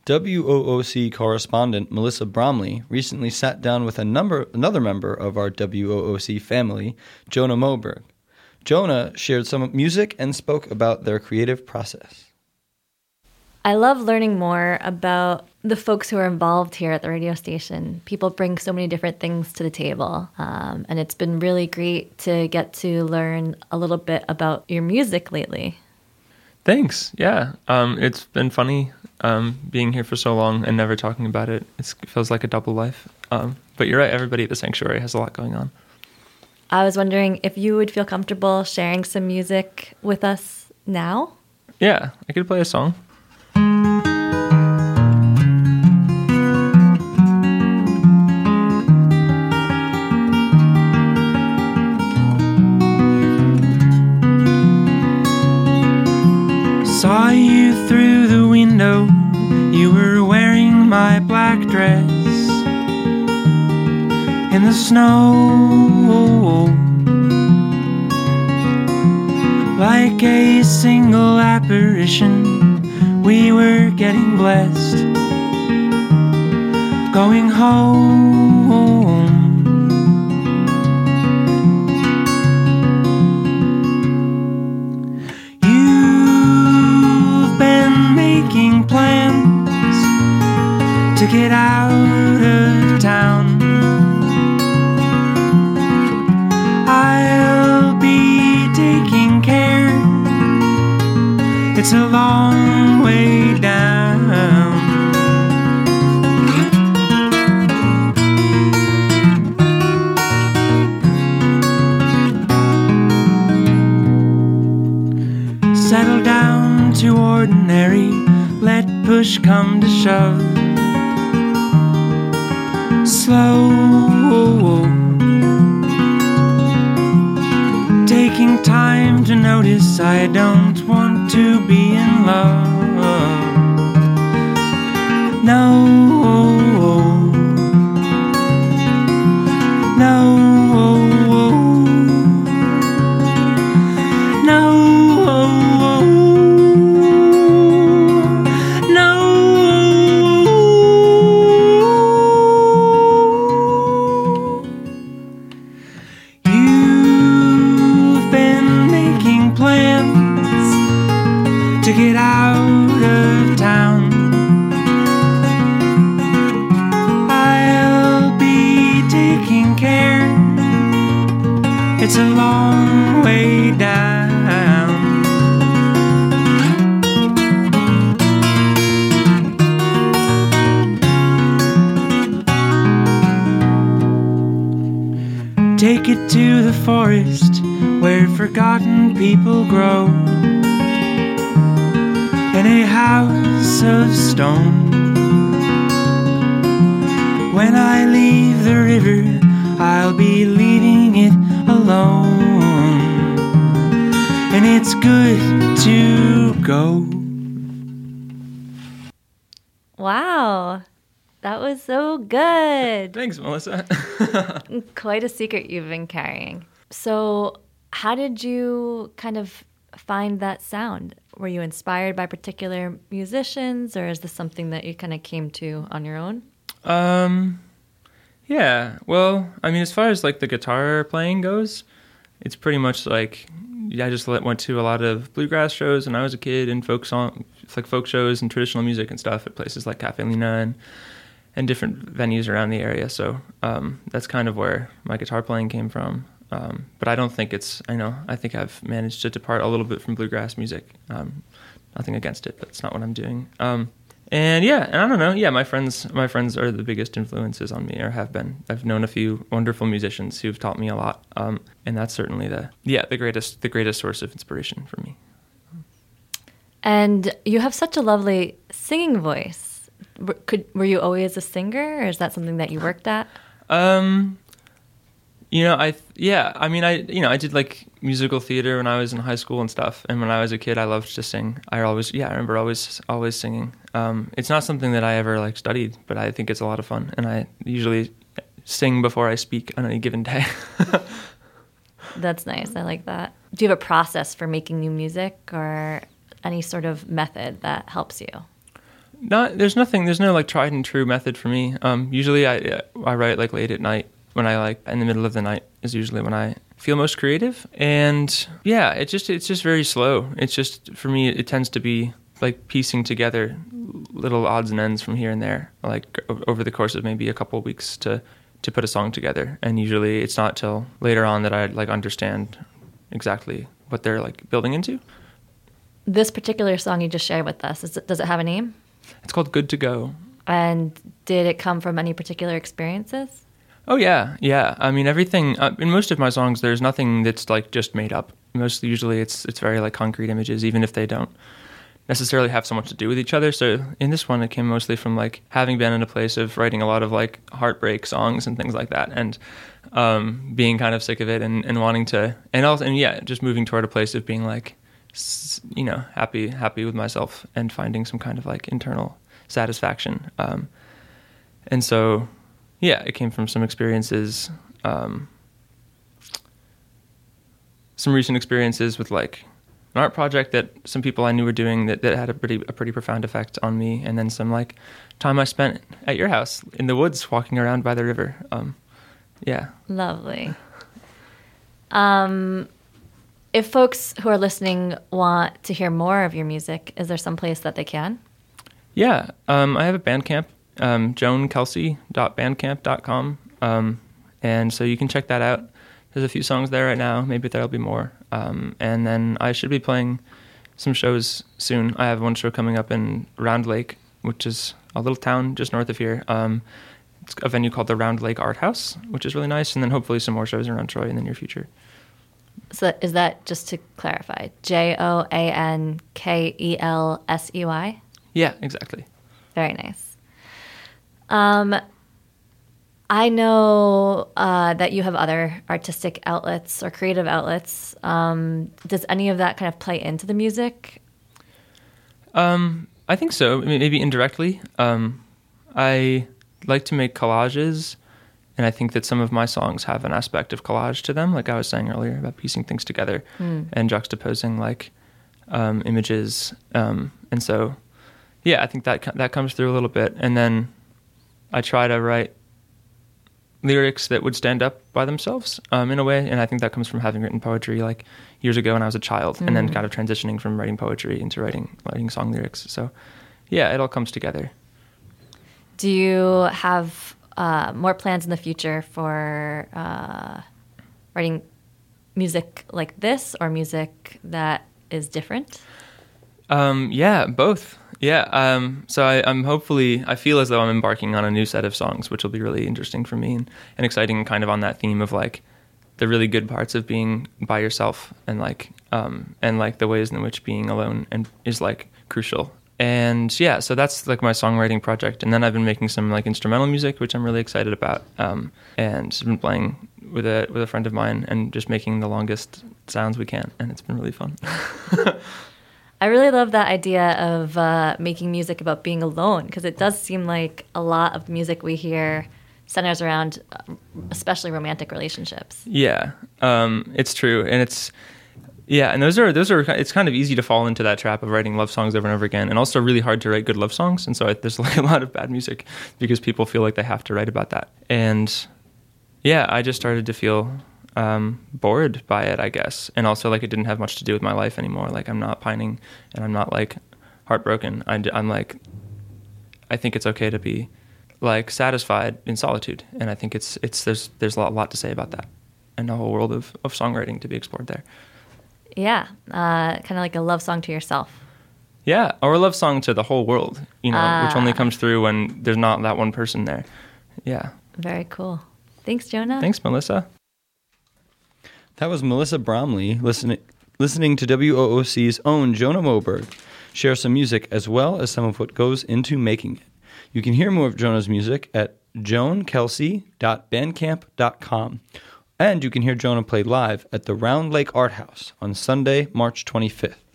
WOOC correspondent Melissa Bromley recently sat down with another member of our WOOC family, Jonah Moberg. Jonah shared some music and spoke about their creative process. I love learning more about the folks who are involved here at the radio station. People bring so many different things to the table, and it's been really great to get to learn a little bit about your music lately. Thanks. Yeah. It's been funny being here for so long and never talking about it. It feels like a double life. But you're right, everybody at the Sanctuary has a lot going on. I was wondering if you would feel comfortable sharing some music with us now? Yeah, I could play a song. Saw you through the window, you were wearing my black dress in the snow, like a single apparition. We were getting blessed, going home. Plans to get out of town. I'll be taking care. It's a long way down. Settle down to ordinary. Let push come to shove. Slow, taking time to notice I don't want to be in love. No, no. It's a long way down. Take it to the forest where forgotten people grow, in a house of stone. When I leave the river, I'll be leaving it alone, and it's good to go. Wow, that was so good. Thanks, Melissa. Quite a secret you've been carrying. So how did you kind of find that sound? Were you inspired by particular musicians, or is this something that you kind of came to on your own? Yeah, well, I mean, as far as like the guitar playing goes, it's pretty much like, I just went to a lot of bluegrass shows when I was a kid, and folk shows and traditional music and stuff at places like Cafe Lena and different venues around the area. So that's kind of where my guitar playing came from. But I don't think I think I've managed to depart a little bit from bluegrass music. Nothing against it, but it's not what I'm doing. And I don't know. Yeah, my friends are the biggest influences on me, or have been. I've known a few wonderful musicians who've taught me a lot, and that's certainly the greatest source of inspiration for me. And you have such a lovely singing voice. Were you always a singer, or is that something that you worked at? I did like musical theater when I was in high school and stuff. And when I was a kid, I loved to sing. I remember always singing. It's not something that I ever like studied, but I think it's a lot of fun. And I usually sing before I speak on any given day. That's nice. I like that. Do you have a process for making new music, or any sort of method that helps you? There's no like tried and true method for me. Usually I write like late at night when I like in the middle of the night is usually when I feel most creative. And yeah, it's just very slow. It's just, for me, it tends to be like piecing together little odds and ends from here and there, like over the course of maybe a couple of weeks to put a song together. And usually it's not till later on that I like understand exactly what they're like building into. This particular song you just shared with us, does it have a name? It's called Good to Go. And did it come from any particular experiences? Oh yeah. I mean, everything in most of my songs, there's nothing that's like just made up. Usually it's very like concrete images, even if they don't necessarily have so much to do with each other. So in this one, it came mostly from like having been in a place of writing a lot of like heartbreak songs and things like that, and being kind of sick of it and wanting to, just moving toward a place of being like, happy with myself and finding some kind of like internal satisfaction. And so, yeah, it came from some experiences, some recent experiences with like an art project that some people I knew were doing that had a pretty profound effect on me, and then some like time I spent at your house in the woods walking around by the river. Yeah. Lovely. If folks who are listening want to hear more of your music, is there some place that they can? Yeah. I have a Bandcamp, joankelsey.bandcamp.com. And so you can check that out. There's a few songs there right now. Maybe there'll be more. And then I should be playing some shows soon. I have one show coming up in Round Lake, which is a little town just north of here. It's a venue called the Round Lake Art House, which is really nice. And then hopefully some more shows around Troy in the near future. So is that, just to clarify, JOANKELSEY? Yeah, exactly. Very nice. I know that you have other artistic outlets or creative outlets. Does any of that kind of play into the music? I think so. Maybe indirectly. I like to make collages, and I think that some of my songs have an aspect of collage to them, like I was saying earlier about piecing things together and juxtaposing like images. And so, yeah, I think that comes through a little bit. And then I try to write lyrics that would stand up by themselves in a way, and I think that comes from having written poetry like years ago when I was a child, and then kind of transitioning from writing poetry into writing song lyrics. So, yeah, it all comes together. Do you have more plans in the future for writing music like this, or music that is different? Yeah, both. Yeah. So I feel as though I'm embarking on a new set of songs, which will be really interesting for me and exciting, kind of on that theme of like the really good parts of being by yourself and like the ways in which being alone and is like crucial. And yeah, so that's like my songwriting project. And then I've been making some like instrumental music, which I'm really excited about. And I've been playing with a friend of mine and just making the longest sounds we can. And it's been really fun. I really love that idea of making music about being alone, because it does seem like a lot of the music we hear centers around especially romantic relationships. Yeah, it's true. And and those are it's kind of easy to fall into that trap of writing love songs over and over again, and also really hard to write good love songs. And so there's like a lot of bad music because people feel like they have to write about that. And yeah, I just started to feel bored by it, I guess. And also like it didn't have much to do with my life anymore. Like I'm not pining and I'm not like heartbroken. I'm like, I think it's okay to be like satisfied in solitude. And I think there's a lot to say about that, and a whole world of songwriting to be explored there. Yeah. Kind of like a love song to yourself. Yeah. Or a love song to the whole world, which only comes through when there's not that one person there. Yeah. Very cool. Thanks, Jonah. Thanks, Melissa. That was Melissa Bromley listening to WOOC's own Jonah Moberg share some music as well as some of what goes into making it. You can hear more of Jonah's music at joankelsey.bandcamp.com. And you can hear Jonah play live at the Round Lake Art House on Sunday, March 25th.